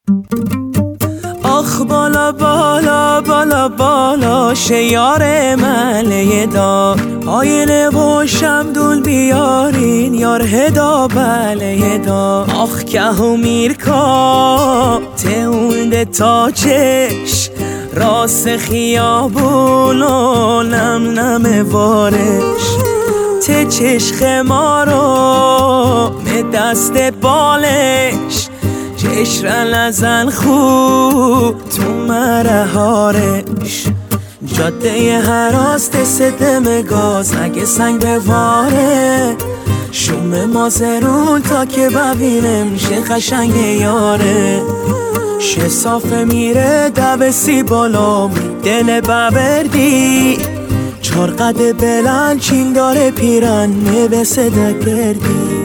آخ بالا بالا بالا بالا شیار مله دار آینه و شمدول بیارین یار هدا بله دار آخ که و میرکا تهونده تا چش راست خیابون و نم نم وارش ته چشخ ما رو به دست بالش چشرن ازن خوب تو مرهارش جاده هراست ستم گاز اگه سنگ به واره شوم مازرون تا که ببینم شه خشنگ یاره شه صافه میره دبسی بالا دل ببردی چار قد بلند چین داره پیرن نبسه دگردی